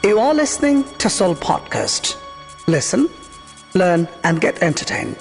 You are listening to Soul Podcast. Listen, learn and get entertained.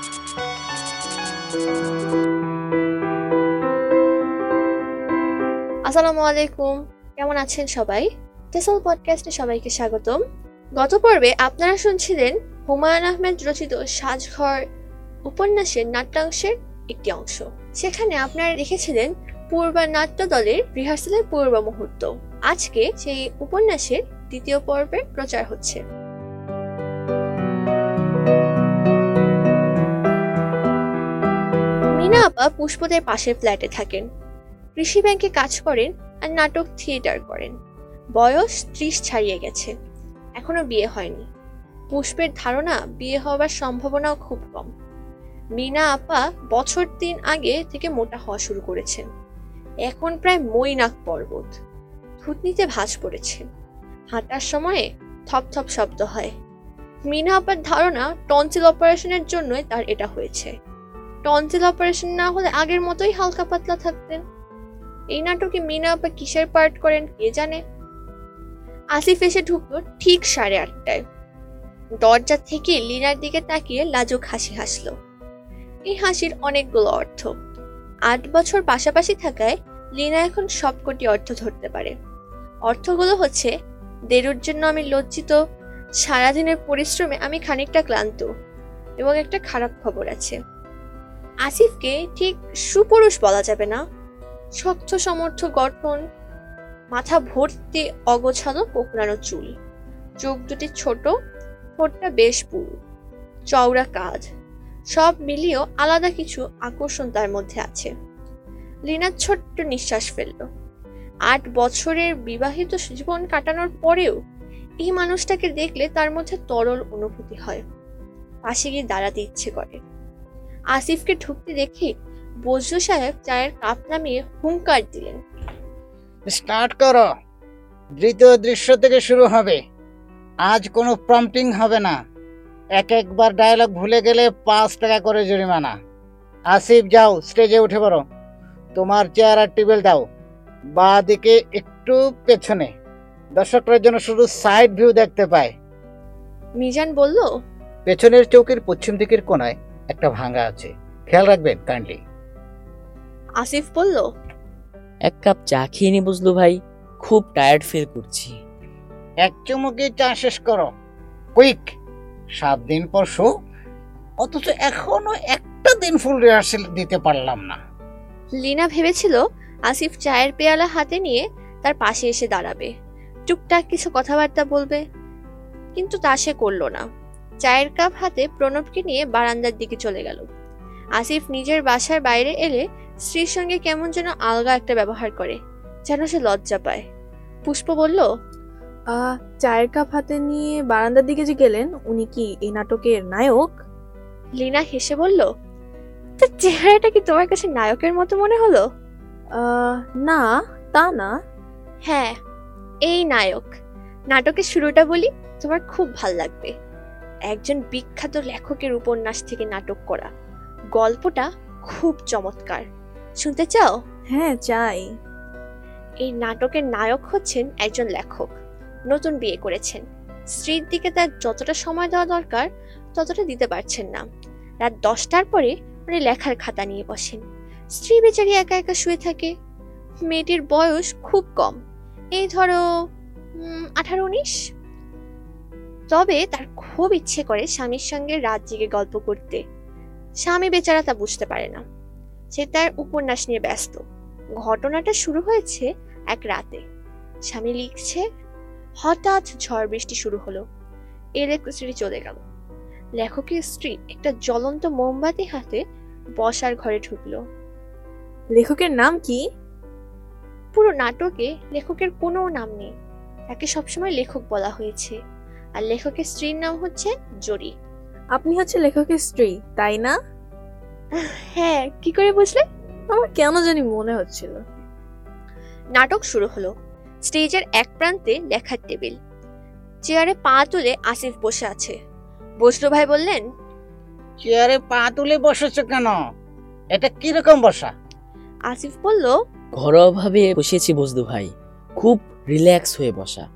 আসসালামু আলাইকুম, কেমন আছেন সবাই? টেসল পডকাস্টে সবাইকে স্বাগতম। গত পর্বে আপনারা শুনছিলেন হুমায়ুন আহমেদ রচিত সাজঘর উপন্যাসের নাট্যাংশের একটি অংশ। সেখানে আপনারা দেখেছিলেন পূর্বা নাট্য দলের রিহার্সালের পূর্ব মুহূর্ত। আজকে সেই উপন্যাসের দ্বিতীয় পর্বে প্রচার হচ্ছে। মিনা আপা পুষ্পদের পাশের ফ্ল্যাটে থাকেন, কৃষি ব্যাংকে কাজ করেন আর নাটক থিয়েটার করেন। বয়স 30 ছাড়িয়ে গেছে, এখনো বিয়ে হয়নি। পুষ্পের ধারণা বিয়ে হওয়ার সম্ভাবনাও খুব কম। মিনা আপা বছর 3 আগে থেকে মোটা হওয়া শুরু করেছেন, এখন প্রায় মৈনাক পর্বত। থুতনিতে ভাঁজ পড়েছে, হাঁটার সময়ে থপ থপ শব্দ হয়। মিনা আপার ধারণা টনসিল অপারেশনের জন্যই তার এটা হয়েছে। টনসিল অপারেশন না হলে আগের মতোই হালকা পাতলা থাকতেন। এই নাটকে মিনা আপা কিসের পার্ট করেন কে জানে। আসিফ এসে ঢুকলো ঠিক 8:30টায়। দরজা থেকে লিনার দিকে তাকিয়ে লাজুক হাসি হাসলো। এই হাসির অনেকগুলো অর্থ। 8 বছর পাশাপাশি থাকায় লিনা এখন সবকটি অর্থ ধরতে পারে। অর্থগুলো হচ্ছে, দেরুর জন্য আমি লজ্জিত, সারাদিনের পরিশ্রমে আমি খানিকটা ক্লান্ত, এবং একটা খারাপ খবর আছে। আসিফকে ঠিক সুপুরুষ বলা যাবে না। শক্ত সমর্থ গঠন, মাথা ভর্তি অগোছালো কোঁকড়ানো চুল, চোখ দুটি ছোট, ঠোঁটটা বেশ পুরু, চওড়া কাঁধ, সব মিলিয়েও আলাদা কিছু আকর্ষণ তার মধ্যে আছে। লিনা ছোট্ট নিঃশ্বাস ফেলল। 8 বছরের বিবাহিত জীবন কাটানোর পরেও এই মানুষটাকে দেখলে তার মধ্যে তরল অনুভূতি হয়, পাশে গিয়ে দাঁড়াতে ইচ্ছে করে। আসিফকে ঢুকতে দেখে বজলু সাহেব চায়ের কাপ নামিয়ে হুঙ্কার দিলেন, স্টার্ট করো। দ্বিতীয় দৃশ্য থেকে শুরু হবে। আজ কোনো প্রম্পটিং হবে না। একবার ডায়লগ ভুলে গেলে 5 টাকা করে জরিমানা। আসিফ, যাও স্টেজে উঠে পড়ো। তোমার চেয়ার আর টেবিল দাও বাঁ দিকে একটু পেছনে, দর্শকরা যেন শুধু সাইড ভিউ দেখতে পায়। মিজান বলল, পেছনের চৌকির পশ্চিম দিকের কোণায় একটা ভাঙা আছে, খেয়াল রাখবেন কাইন্ডলি। আসিফ বলল, 1 কাপ চা খেয়ে নি বুঝলু ভাই, খুব টায়ার্ড ফিল করছি। এক চুমুকে চা শেষ করো, কুইক। 7 দিন পর শো, অথচ এখনো একটা দিন ফুল রিহার্সাল দিতে পারলাম না। লিনা ভেবেছিল আসিফ চায়ের পেয়ালা হাতে নিয়ে তার পাশে এসে দাঁড়াবে, টুকটাক কিছু কথাবার্তা বলবে, কিন্তু তা সে করল না। চায়ের কাপ হাতে প্রণবকে নিয়ে বারান্দার দিকে চলে গেল। আসিফ নিজের বাসার বাইরে এলে স্ত্রীর সঙ্গে কেমন যেন আলগা একটা ব্যবহার করে, যেন সে লজ্জা পায়। পুষ্প বলল, চায়ের কাপ হাতে নিয়ে বারান্দার দিকে যে গেলেন, উনি কি এই নাটকের নায়ক? লিনা হেসে বলল, তার চেহারাটা কি তোমার কাছে নায়কের মতো মনে হলো? না, তা না। হ্যাঁ, এই নায়ক। নাটকের শুরুটা বলি, তোমার খুব ভাল লাগবে। একজন বিখ্যাত লেখকের উপন্যাস থেকে নাটক করা। গল্পটা খুব চমৎকার, শুনতে চাও? হ্যাঁ, চাই। এই নাটকের নায়ক হচ্ছেন একজন লেখক, নতুন বিয়ে করেছেন। স্ত্রীর দিকে তার যতটা সময় দেওয়া দরকার ততটা দিতে পারছেন না। রাত 10টার পরে উনি লেখার খাতা নিয়ে বসেন। স্ত্রী বেচারি একা একা শুয়ে থাকে। মেয়েটির বয়স খুব কম, এই ধরো 18-19। তবে তার খুব ইচ্ছে করে স্বামীর সঙ্গে রাত জেগে গল্প করতে। স্বামী বেচারা তা বুঝতে পারে না, সে তার উপন্যাস নিয়ে ব্যস্ত। ঘটনাটা শুরু হয়েছে এক রাতে। স্বামী লিখছে, হঠাৎ ঝড় বৃষ্টি শুরু হলো, ইলেকট্রিসিটি চলে গেল। লেখকের স্ত্রী একটা জ্বলন্ত মোমবাতি হাতে বসার ঘরে ঢুকলো। লেখকের নাম কি? পুরো নাটকে লেখকের কোনো নাম নেই, তাকে সবসময় লেখক বলা হয়েছে। আর লেখকের স্ত্রীর নাম হচ্ছে জরি। আপনি হচ্ছে লেখকের স্ত্রী, তাই না? হ্যাঁ, কি করে বুঝলে? আমার কেন জানি মনে হচ্ছিল। নাটক শুরু হলো। স্টেজের এক প্রান্তে লেখার টেবিল, চেয়ারে পা তুলে আসিফ বসে আছে। বজলু ভাই বললেন, চেয়ারে পা তুলে বসেছো কেন? এটা কিরকম বসা? আসিফ বলল, ঘরোয়া ভাবে বসেছি বুঝলু ভাই, খুব রিল্যাক্স হয়ে বসা।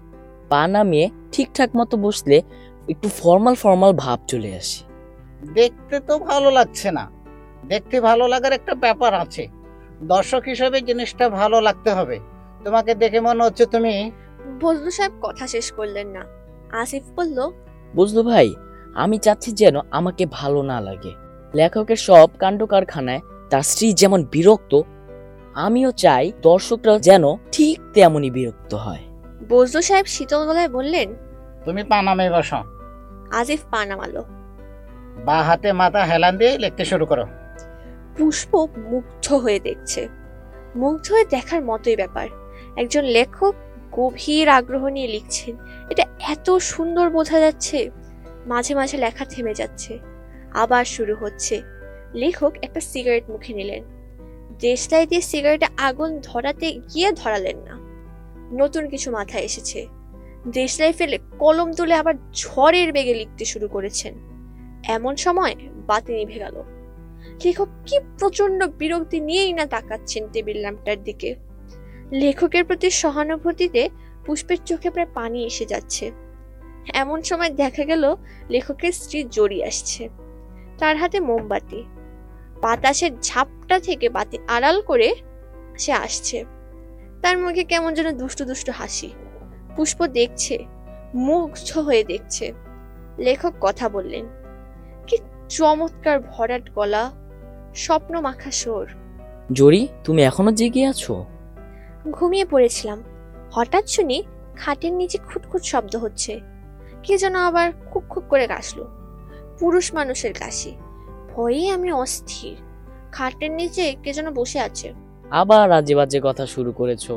পা নামিয়ে ঠিকঠাক মতো বসলে একটু ফর্মাল ফর্মাল ভাব চলে আসে। দেখতে তো ভালো লাগছে না। দেখতে ভালো লাগার একটা ব্যাপার আছে। দর্শক হিসেবে জিনিসটা ভালো লাগতে হবে। তোমাকে দেখে মনে হচ্ছে তুমি... বজলু সাহেব কথা শেষ করলেন না। আসিফ বলল, বুঝলো ভাই, আমি চাচ্ছি যেন আমাকে ভালো না লাগে। লেখকের সব কাণ্ড কারখানায় তার স্ত্রী যেমন বিরক্ত, আমিও চাই দর্শকরা যেন ঠিক তেমনই বিরক্ত হয়। বজলু সাহেব শীতল গলায় বললেন। তুমি পা নামিয়ে বসো। আসিফ পা নামালো। বা হাতে মাথা হেলান দিয়ে লিখতে শুরু করো। পুষ্প মুগ্ধ হয়ে দেখছে। মুগ্ধ হয়ে দেখার মতোই ব্যাপার। একজন লেখক গভীর আগ্রহ নিয়ে লিখছেন, এটা এত সুন্দর বোঝা যাচ্ছে। মাঝে মাঝে লেখা থেমে যাচ্ছে, আবার শুরু হচ্ছে। লেখক একটা সিগারেট মুখে নিলেন। দেশলাই দিয়ে সিগারেটে আগুন ধরাতে গিয়ে ধরালেন না। নতুন কিছু মাথায় এসেছে। দেশলাই ফেলে কলম তুলে আবার ঝড়ের বেগে লিখতে শুরু করেছেন। এমন সময় বাতি নিভে গেল। লেখক কি প্রচন্ড বিরক্তি নিয়েই না তাকাচ্ছেন টেবিল ল্যাম্পটার দিকে। লেখকের প্রতি সহানুভূতিতে পুষ্পের চোখে প্রায় পানি এসে যাচ্ছে। এমন সময় দেখা গেল লেখকের স্ত্রী জড়িয়ে আসছে। তার হাতে মোমবাতি। বাতাসের ঝাপটা থেকে বাতি আড়াল করে সে আসছে। তার মুখে কেমন যেন দুষ্টু দুষ্টু হাসি। পুষ্প দেখছে, মুগ্ধ হয়ে দেখছে। লেখক কথা বললেন। কি চমৎকার ভরাট গলা, স্বপ্ন মাখা সুর। জরি, তুমি এখনো জেগে আছো? ঘুমিয়ে পড়েছিলাম, হঠাৎ শুনি খাটের নিচে খুটখুট শব্দ হচ্ছে। কে যেন আবার খুক খুক করে কাশলো। পুরুষ মানুষের কাশি। ভয়ে আমি অস্থির। খাটের নিচে কে যেন বসে আছে। আবার আজে বাজে কথা শুরু করেছো।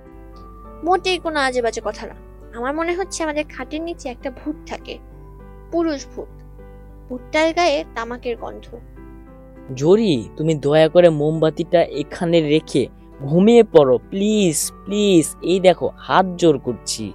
মোটেই কোনো আজে বাজে কথা না। আমার মনে হচ্ছে আমাদের খাটের নিচে একটা ভূত থাকে, পুরুষ ভূত। ভূতটার গায়ে তামাকের গন্ধ। জরি, তুমি দয়া করে মোমবাতিটা এখানে রেখে ঘুমিয়ে পড়ো প্লিজ প্লিজ। এই দেখো, হাত জোর করছি।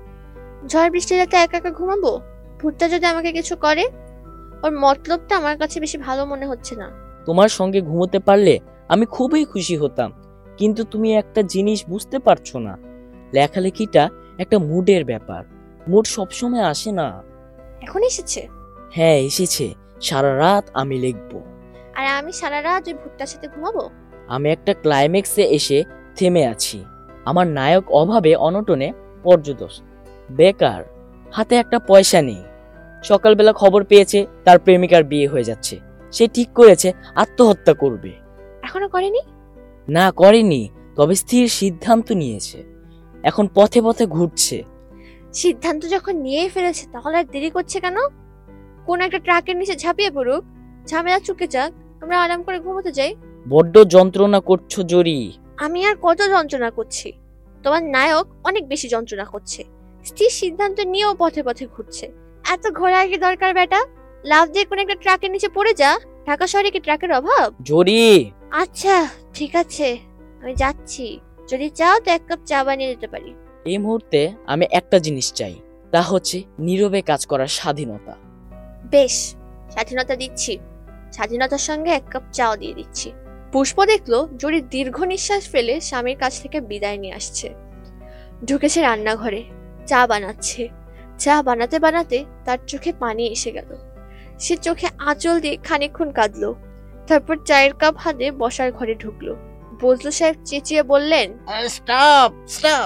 ঝড় বৃষ্টি রাতে একা একা ঘুমাবো? ভূতটা যদি আমাকে কিছু করে? ওর মতলবটা আমার কাছে বেশি ভালো মনে হচ্ছে না। তোমার সঙ্গে ঘুমোতে পারলে আমি খুবই খুশি হতাম, কিন্তু তুমি একটা জিনিস বুঝতে পারছো না। লেখালেখিটা একটা মুডের ব্যাপার। মুড সবসময় আসে না। এখন এসেছে। হ্যাঁ এসেছে। সারা রাত আমি লিখবো। আর আমি সারা রাত ওই ভূতটার সাথে ঘুমাবো? আমি একটা ক্লাইম্যাক্সে এসে থেমে আছি। আমার নায়ক অভাবে অনটনে পর্যদস্ত, বেকার, হাতে একটা পয়সা নেই। সকালবেলা খবর পেয়েছে তার প্রেমিকার বিয়ে হয়ে যাচ্ছে। সে ঠিক করেছে আত্মহত্যা করবে। এখনো করেনি? না করেনি, তবে স্থির সিদ্ধান্ত নিয়েছে। এখন পথে পথে ঘুরছে। সিদ্ধান্ত যখন নিয়ে ফেলেছে তাহলে আর দেরি করছে কেন? কোন একটা ট্রাকের নিচে ঝাঁপিয়ে পড়ুক, ঝামেলা চুকে যাক, আমরা আরাম করে ঘুমোতে যাই। বড্ড যন্ত্রণা করছো জরি। আমি আর কত যন্ত্রণা করছি? তোমার নায়ক অনেক বেশি যন্ত্রণা করছে। স্থির সিদ্ধান্ত নিয়েও পথে পথে ঘুরছে। এত ঘোরার কি দরকার বেটা? লাভ দিয়ে কোন একটা ট্রাকের নিচে পড়ে যা। ঢাকা শহরে কি ট্রাকের অভাব? জরি, আচ্ছা ঠিক আছে, আমি যাচ্ছি। যদি চাও তো এক কাপ চা বানিয়ে দিতে পারি। এই মুহূর্তে আমি একটা জিনিস চাই, তা হচ্ছে নীরবে কাজ করার স্বাধীনতা। বেশ, স্বাধীনতা দিচ্ছি। স্বাধীনতার সঙ্গে এক কাপ চাও দিয়ে দিচ্ছি। পুষ্প দেখলো জরি দীর্ঘ নিঃশ্বাস ফেলে স্বামীর কাছ থেকে বিদায় নিয়ে আসছে। ঢুকেছে রান্নাঘরে, চা বানাচ্ছে। চা বানাতে বানাতে তার চোখে পানি এসে গেল। সে চোখে আঁচল দিয়ে খানিকক্ষণ কাঁদলো। তারপর চায়ের কাপ হাতে বসার ঘরে ঢুকলো। বজলু সাহেব চেঁচিয়ে বললেন, স্টপ স্টপ।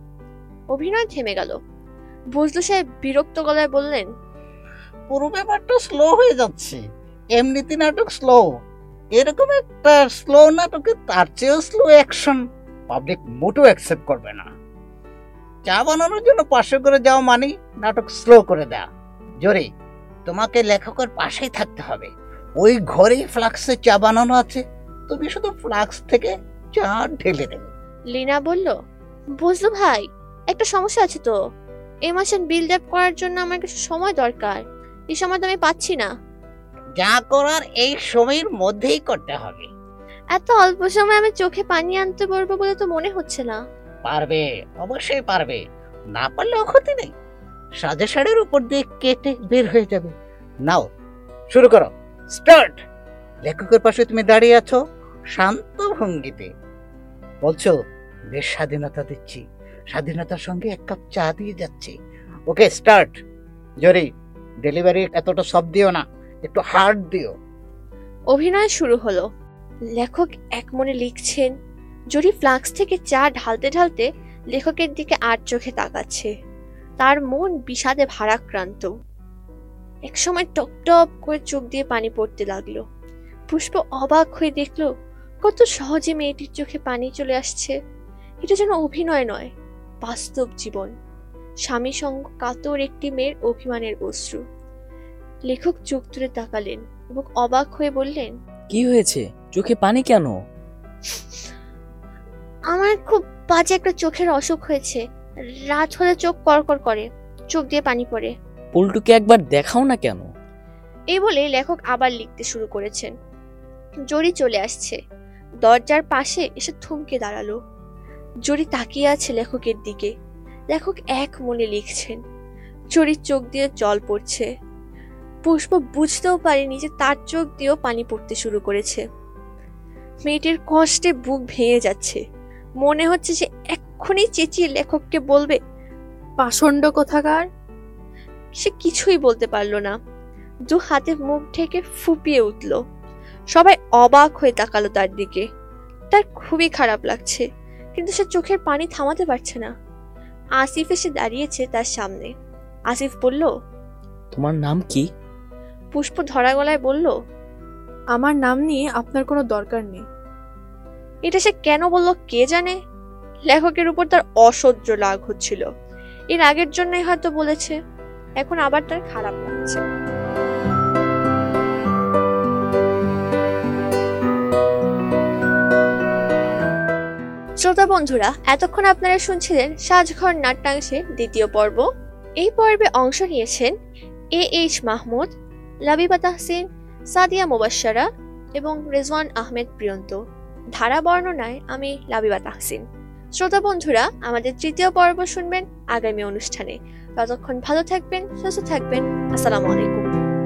অভিনয় থেমে গেল। বজলু সাহেব বিরক্ত গলায় বললেন, পুরো ব্যাপারটা স্লো হয়ে যাচ্ছে। এমনিতে নাটক স্লো, এরকম একটা স্লো নাটকে তার চেয়েও স্লো অ্যাকশন পাবলিক মোটেও অ্যাকসেপ্ট করবে না। চা বানানোর জন্য 500 করে যাও মানে নাটক স্লো করে দেয়া। জরি, তোমাকে লেখকের পাশেই থাকতে হবে। ওই ঘরেই ফ্লাক্সে চা বানানো আছে, তুমি শুধু ফ্লাক্স থেকে চা ঢেলে দেবে। লীনা বলল, বজলু ভাই, একটা সমস্যা আছে তো। ইমোশন বিল্ড আপ করার জন্য আমার কিছু সময় দরকার। এই সময় তো আমি পাচ্ছি না। যা করার এই সময়ের মধ্যেই করতে হবে। এত অল্প সময় আমি চোখে পানি আনতে পারবো বলে তো মনে হচ্ছে না। পারবে, অবশ্যই পারবে। না পারলেও ক্ষতি নেই, সাজেশনের উপর দিয়ে কেটে বের হয়ে যাবে। নাও শুরু করো, স্টার্ট। লেখকের পাশে তুমি দাঁড়িয়ে আছো শান্ত ভঙ্গিতে, বলছো বেশ স্বাধীনতা দিচ্ছি, স্বাধীনতার সঙ্গে এক কাপ চা দিয়ে যাচ্ছি। Okay, start. জরি, ডেলিভারি এতটা সফট দিও না, একটু হার্ড দিও। অভিনয় শুরু হলো। লেখক এক মনে লিখছেন, জরি ফ্লাক্স থেকে চা ঢালতে ঢালতে লেখকের দিকে আর চোখে তাকাচ্ছে। তার মন বিষাদে ভারাক্রান্ত। একসময় টপ টপ করে চোখ দিয়ে পানি পড়তে লাগলো। পুষ্প অবাক হয়ে দেখলো কত সহজে মেয়েটির চোখে পানি চলে আসছে। এটা যেন অভিনয় নয়, বাস্তব জীবন। স্বামী সঙ্গ কাতর একটি মেয়ের অভিমানের অশ্রু। লেখক চোখ তুলে তাকালেন এবং অবাক হয়ে বললেন, কি হয়েছে? চোখে পানি কেন? আমার খুব বাজে একটা চোখের অসুখ হয়েছে। রাত হলে চোখ করকর করে, চোখ দিয়ে পানি পড়ে। পল্টুকে একবার দেখাও না কেন? এই বলে লেখক আবার লিখতে শুরু করেছেন। জরি চলে আসছে, দরজার পাশে এসে থমকে দাঁড়ালো। জরি তাকিয়ে আছে লেখকের দিকে। লেখক এক মনে লিখছেন। জরির চোখ দিয়ে জল পড়ছে। পুষ্প বুঝতেও পারেনি যে তার চোখ দিয়েও পানি পড়তে শুরু করেছে। মেয়েটির কষ্টে বুক ভেঙে যাচ্ছে। মনে হচ্ছে যে এক্ষুনি চেঁচিয়ে লেখককে বলবে, পাষণ্ড কোথাকার। সে কিছুই বলতে পারলো না। দু হাতে মুখ ঢেকে ফুপিয়ে উঠল। সবাই অবাক হয়ে তাকালো তার দিকে। তার খুবই খারাপ লাগছে, কিন্তু সে চোখের পানি থামাতে পারছে না। আসিফ এসে দাঁড়িয়েছে তার সামনে। আসিফ বলল, তোমার নাম কি? পুষ্প ধরা গলায় বলল, আমার নাম নিয়ে আপনার কোনো দরকার নেই। এটা সে কেন বলল কে জানে। লেখকের উপর তার অসহ্য রাগ হচ্ছিল। এর আগের জন্যই হয়তো বলেছে, এখন আবার তার খারাপ লাগছে। শ্রোতা বন্ধুরা, এতক্ষণ আপনারা শুনছিলেন সাজঘর নাট্যাংশের দ্বিতীয় পর্ব। এই পর্বে অংশ নিয়েছেন AH মাহমুদ, লাবিবা তাহসিন, সাদিয়া মুবাশশারা এবং রেজওয়ান আহমেদ প্রিয়ন্ত। ধারা বর্ণনায় আমি লাবিবা তাহসিন। শ্রোতা বন্ধুরা, আমাদের তৃতীয় পর্ব শুনবেন আগামী অনুষ্ঠানে। ততক্ষণ ভালো থাকবেন, সুস্থ থাকবেন। আসসালামু আলাইকুম।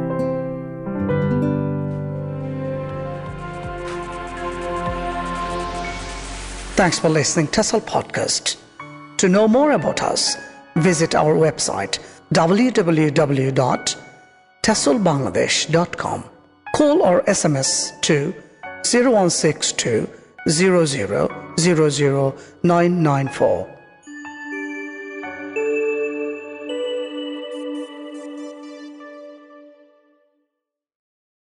Thanks for listening to Tessel Podcast. To know more about us, visit our website www.tesselbangladesh.com. Call or SMS to 0162 00 994.